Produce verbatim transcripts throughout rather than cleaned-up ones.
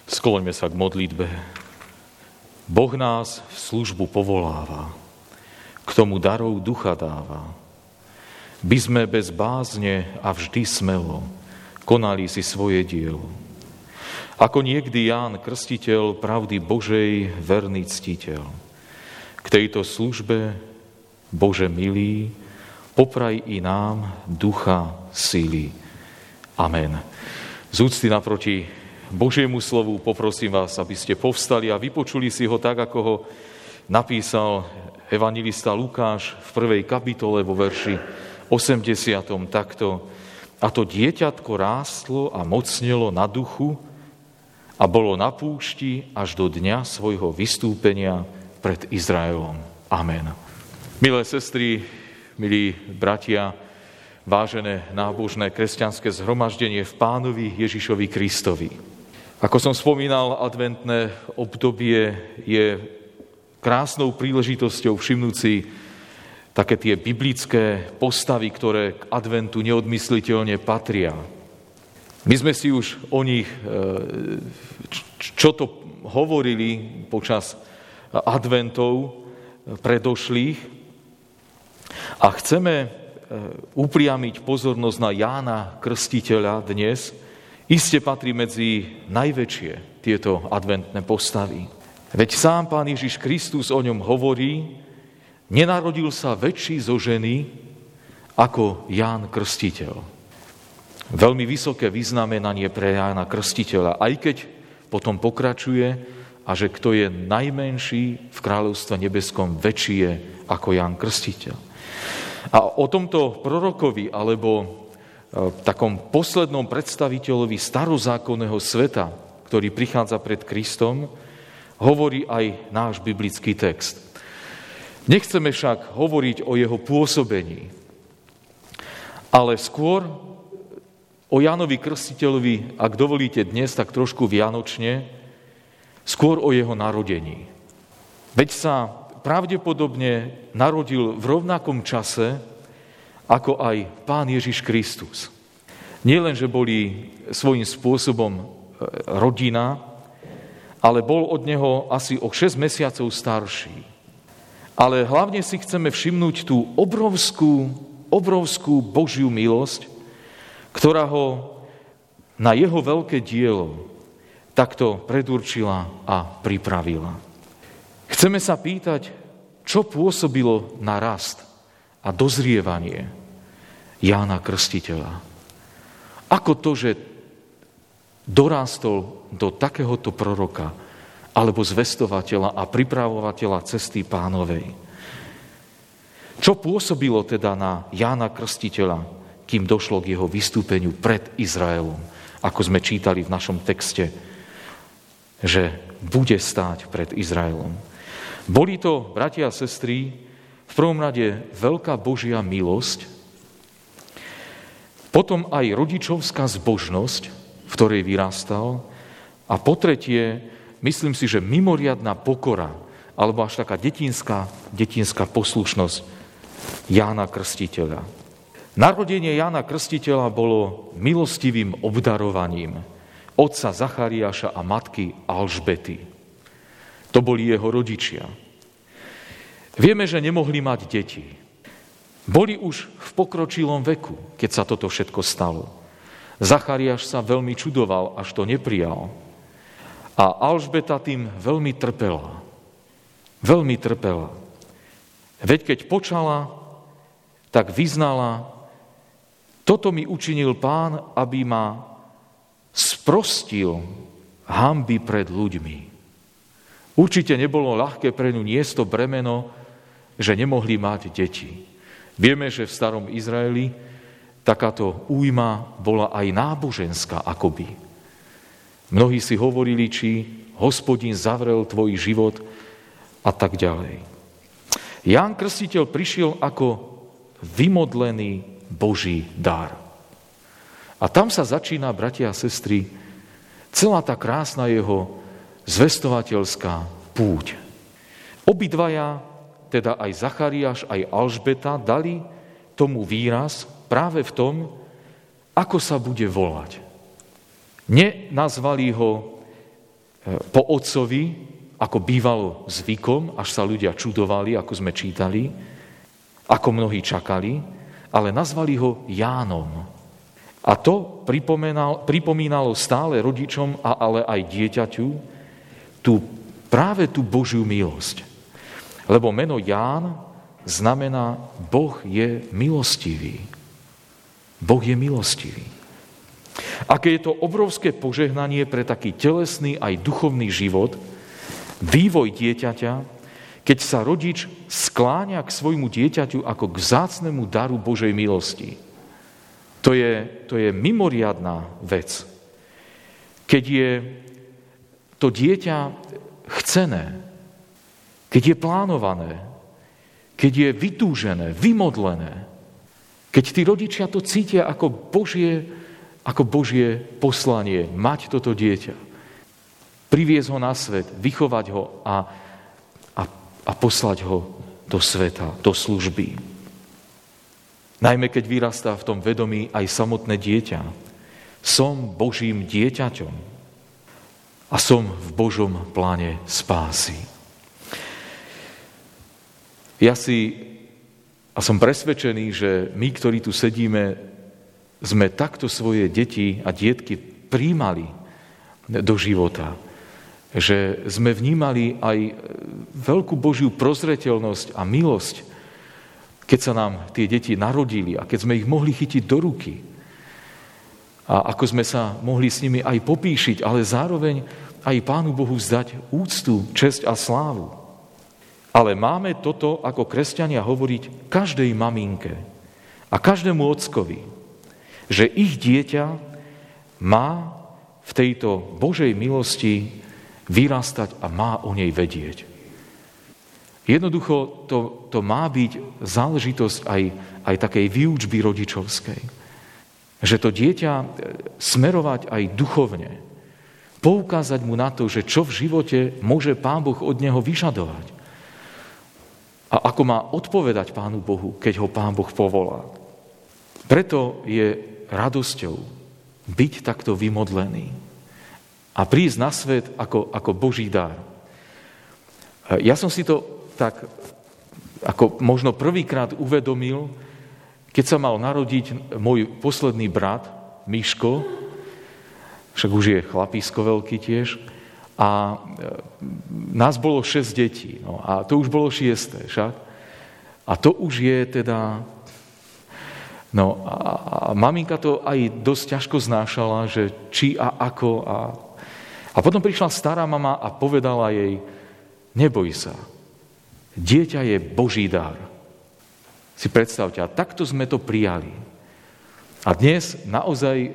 Skloňme sa k modlitbe. Boh nás v službu povoláva, k tomu darov ducha dáva. By sme bez bázne a vždy smelo konali si svoje dielo. Ako niekdy Ján Krstiteľ, pravdy Božej verný ctiteľ. K tejto službe, Bože milý, popraj i nám ducha síly. Amen. Z úcty naproti Božiemu slovu poprosím vás, aby ste povstali a vypočuli si ho tak, ako ho napísal evanjelista Lukáš v prvej kapitole vo verši osemdesiatom takto. A to dieťatko rástlo a mocnelo na duchu a bolo na púšti až do dňa svojho vystúpenia pred Izraelom. Amen. Milé sestry, milí bratia, vážené nábožné kresťanské zhromaždenie v Pánovi Ježišovi Kristovi. Ako som spomínal, adventné obdobie je krásnou príležitosťou všimnúť si také tie biblické postavy, ktoré k adventu neodmysliteľne patria. My sme si už o nich, čo to hovorili počas adventov predošlých a chceme upriamiť pozornosť na Jána Krstiteľa dnes. Iste patrí medzi najväčšie tieto adventné postavy. Veď sám Pán Ježiš Kristus o ňom hovorí, nenarodil sa väčší zo ženy ako Ján Krstiteľ. Veľmi vysoké vyznamenanie pre Jána Krstiteľa, aj keď potom pokračuje, a že kto je najmenší v kráľovstve nebeskom, väčší je ako Ján Krstiteľ. A o tomto prorokovi, alebo takom poslednom predstaviteľovi starozákonného sveta, ktorý prichádza pred Kristom, hovorí aj náš biblický text. Nechceme však hovoriť o jeho pôsobení, ale skôr o Jánovi Krstiteľovi, ak dovolíte dnes, tak trošku vianočne, skôr o jeho narodení. Veď sa pravdepodobne narodil v rovnakom čase, ako aj Pán Ježiš Kristus. Nie len, že boli svojím spôsobom rodina, ale bol od neho asi o šesť mesiacov starší. Ale hlavne si chceme všimnúť tú obrovskú, obrovskú Božiu milosť, ktorá ho na jeho veľké dielo takto predurčila a pripravila. Chceme sa pýtať, čo pôsobilo na rast a dozrievanie Jána Krstiteľa. Ako to, že dorástol do takéhoto proroka alebo zvestovateľa a pripravovateľa cesty Pánovej. Čo pôsobilo teda na Jána Krstiteľa, kým došlo k jeho vystúpeniu pred Izraelom, ako sme čítali v našom texte, že bude stáť pred Izraelom. Boli to, bratia a sestry, v prvom rade veľká Božia milosť, potom aj rodičovská zbožnosť, v ktorej vyrastal, a po tretie, myslím si, že mimoriadna pokora, alebo až taká detinská, detinská poslušnosť Jána Krstiteľa. Narodenie Jána Krstiteľa bolo milostivým obdarovaním otca Zachariáša a matky Alžbety. To boli jeho rodičia. Vieme, že nemohli mať deti. Boli už v pokročilom veku, keď sa toto všetko stalo. Zachariáš sa veľmi čudoval, až to neprijal. A Alžbeta tým veľmi trpela. Veľmi trpela. Veď keď počala, tak vyznala, toto mi učinil Pán, aby ma sprostil hanby pred ľuďmi. Určite nebolo ľahké pre ňu niesť to bremeno, že nemohli mať deti. Vieme, že v starom Izraeli takáto újma bola aj náboženská akoby. Mnohí si hovorili, či Hospodin zavrel tvoj život a tak ďalej. Ján Krstiteľ prišiel ako vymodlený Boží dar. A tam sa začína, bratia a sestry, celá tá krásna jeho zvestovateľská púť. Obidvaja, teda aj Zachariáš, aj Alžbeta, dali tomu výraz práve v tom, ako sa bude volať. Nenazvali ho po otcovi, ako bývalo zvykom, až sa ľudia čudovali, ako sme čítali, ako mnohí čakali, ale nazvali ho Jánom. A to pripomínalo stále rodičom, a ale aj dieťaťu, tú, práve tú Božiu milosť. Lebo meno Ján znamená Boh je milostivý. Boh je milostivý. Aké je to obrovské požehnanie pre taký telesný aj duchovný život, vývoj dieťaťa, keď sa rodič skláňa k svojmu dieťaťu ako k vzácnemu daru Božej milosti. To je, to je mimoriadna vec. Keď je to dieťa chcené, keď je plánované, keď je vytúžené, vymodlené, keď tí rodičia to cítia ako Božie, ako Božie poslanie, mať toto dieťa, priviesť ho na svet, vychovať ho a, a, a poslať ho do sveta, do služby. Najmä keď vyrastá v tom vedomí aj samotné dieťa. Som Božím dieťaťom a som v Božom pláne spásy. Ja si, a som presvedčený, že my, ktorí tu sedíme, sme takto svoje deti a dietky prijímali do života. Že sme vnímali aj veľkú Božiu prozreteľnosť a milosť, keď sa nám tie deti narodili a keď sme ich mohli chytiť do ruky. A ako sme sa mohli s nimi aj popíšiť, ale zároveň aj Pánu Bohu vzdať úctu, česť a slávu. Ale máme toto ako kresťania hovoriť každej maminke a každému ockovi, že ich dieťa má v tejto Božej milosti vyrastať a má o nej vedieť. Jednoducho to, to má byť záležitosť aj, aj takej výučby rodičovskej. Že to dieťa smerovať aj duchovne. Poukázať mu na to, že čo v živote môže Pán Boh od neho vyžadovať. A ako má odpovedať Pánu Bohu, keď ho Pán Boh povolá. Preto je radosťou byť takto vymodlený a prísť na svet ako, ako Boží dar. Ja som si to tak ako možno prvýkrát uvedomil, keď sa mal narodiť môj posledný brat, Miško, však už je chlapisko veľký tiež, a nás bolo šesť detí, no a to už bolo šiesté, však? A to už je teda... No a, a maminka to aj dosť ťažko znášala, že či a ako. A, a potom prišla stará mama a povedala jej, neboj sa, dieťa je Boží dar. Si predstavte, a takto sme to prijali. A dnes naozaj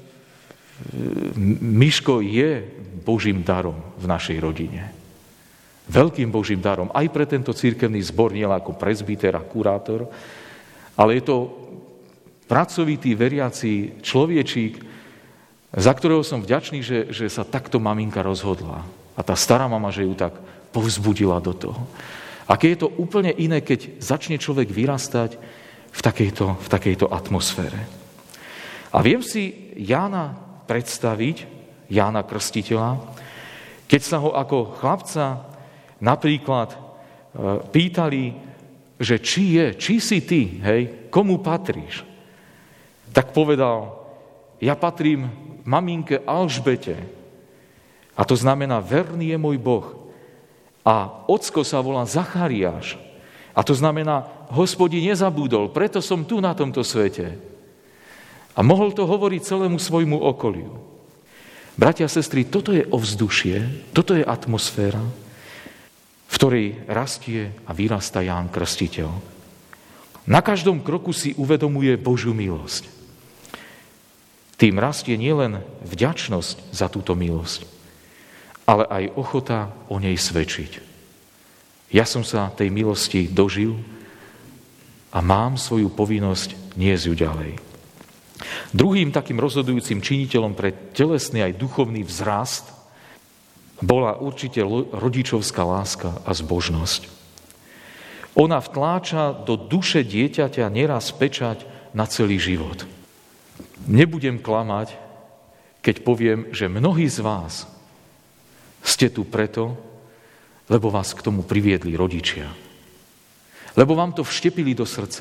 Miško je Božím darom v našej rodine. Veľkým Božím darom. Aj pre tento cirkevný zbor, nie ako presbyter a kurátor, ale je to pracovitý, veriaci človečík, za ktorého som vďačný, že, že sa takto maminka rozhodla. A tá stará mama, že ju tak povzbudila do toho. Aké je to úplne iné, keď začne človek vyrastať v takejto, v takejto atmosfére. A viem si Jána predstaviť, Jána Krstiteľa, keď sa ho ako chlapca napríklad pýtali, že či je, či si ty, hej, komu patríš, tak povedal, ja patrím maminke Alžbete. A to znamená, verný je môj Boh. A ocko sa volá Zachariáš. A to znamená, Hospodin nezabudol, preto som tu na tomto svete. A mohol to hovoriť celému svojmu okoliu. Bratia a sestry, toto je ovzdušie, toto je atmosféra, v ktorej rastie a vyrastá Ján Krstiteľ. Na každom kroku si uvedomuje Božiu milosť. Tým rastie nielen vďačnosť za túto milosť, ale aj ochota o nej svedčiť. Ja som sa tej milosti dožil a mám svoju povinnosť niesť ju ďalej. Druhým takým rozhodujúcim činiteľom pre telesný aj duchovný vzrast bola určite rodičovská láska a zbožnosť. Ona vtláča do duše dieťaťa neraz pečať na celý život. Nebudem klamať, keď poviem, že mnohí z vás Ste tu preto, lebo vás k tomu priviedli rodičia. Lebo vám to vštepili do srdca.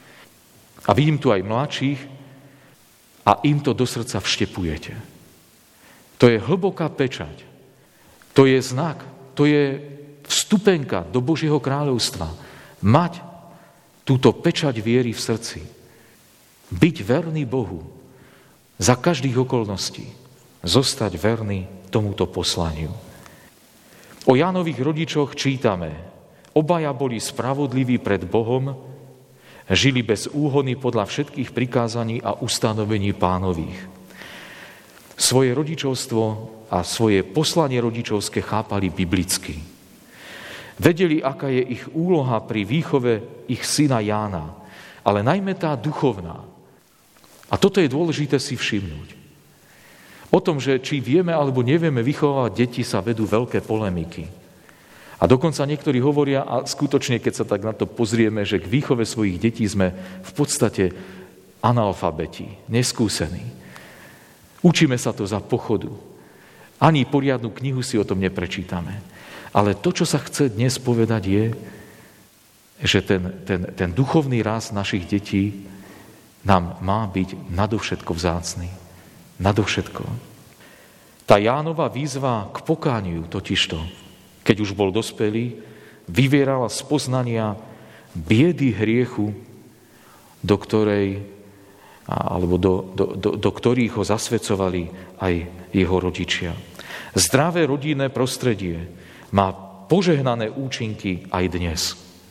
A vidím tu aj mladších a im to do srdca vštepujete. To je hlboká pečať. To je znak. To je vstupenka do Božieho kráľovstva. Mať túto pečať viery v srdci. Byť verný Bohu za každých okolností. Zostať verný tomuto poslaniu. O Jánových rodičoch čítame: obaja boli spravodliví pred Bohom, žili bez úhony podľa všetkých prikázaní a ustanovení Pánových. Svoje rodičovstvo a svoje poslanie rodičovské chápali biblicky. Vedeli, aká je ich úloha pri výchove ich syna Jána, ale najmä tá duchovná. A toto je dôležité si všimnúť. O tom, že či vieme alebo nevieme vychovávať deti, sa vedú veľké polemiky. A dokonca niektorí hovoria, a skutočne, keď sa tak na to pozrieme, že k výchove svojich detí sme v podstate analfabeti, neskúsení. Učíme sa to za pochodu. Ani poriadnu knihu si o tom neprečítame. Ale to, čo sa chce dnes povedať, je, že ten, ten, ten duchovný rast našich detí nám má byť nadovšetko vzácny. Nadovšetko. Tá Jánova výzva k pokániu totižto, keď už bol dospelý, vyvierala z poznania biedy hriechu, do ktorej, alebo do, do, do, do ktorých ho zasvedcovali aj jeho rodičia. Zdravé rodinné prostredie má požehnané účinky aj dnes.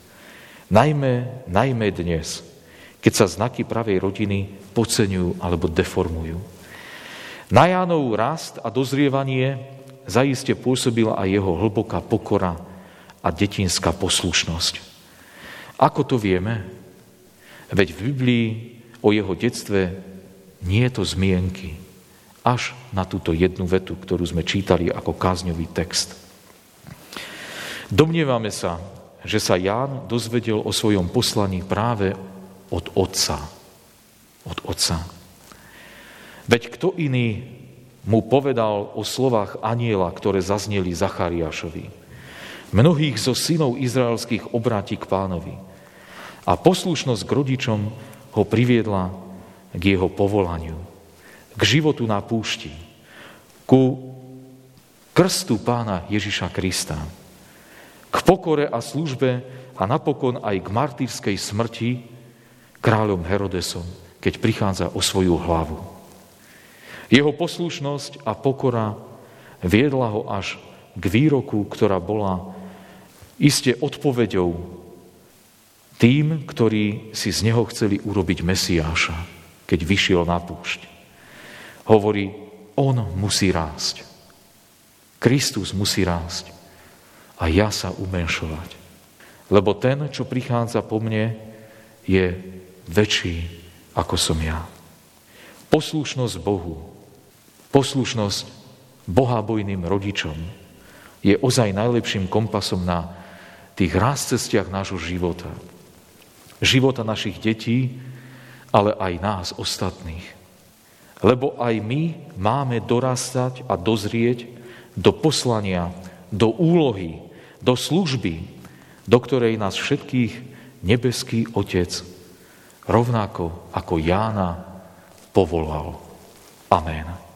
Najmä, najmä dnes, keď sa znaky pravej rodiny podceňujú alebo deformujú. Na Jánov rast a dozrievanie zaiste pôsobila aj jeho hlboká pokora a detinská poslušnosť. Ako to vieme? Veď v Biblii o jeho detstve nie je to zmienky, až na túto jednu vetu, ktorú sme čítali ako kázňový text. Domnievame sa, že sa Ján dozvedel o svojom poslaní práve od otca. Od otca. Veď kto iný mu povedal o slovách anjela, ktoré zazneli Zachariášovi. Mnohých zo synov izraelských obráti k Pánovi. A poslušnosť k rodičom ho priviedla k jeho povolaniu, k životu na púšti, ku krstu Pána Ježiša Krista, k pokore a službe a napokon aj k martýrskej smrti kráľom Herodesom, keď prichádza o svoju hlavu. Jeho poslušnosť a pokora viedla ho až k výroku, ktorá bola iste odpoveďou tým, ktorí si z neho chceli urobiť Mesiáša, keď vyšiel na púšť. Hovorí, on musí rásť. Kristus musí rásť a ja sa umenšovať. Lebo ten, čo prichádza po mne, je väčší, ako som ja. Poslušnosť Bohu, poslušnosť bohabojným rodičom je ozaj najlepším kompasom na tých rázcestiach nášho života. Života našich detí, ale aj nás ostatných. Lebo aj my máme dorastať a dozrieť do poslania, do úlohy, do služby, do ktorej nás všetkých nebeský Otec rovnako ako Jána povolal. Amen.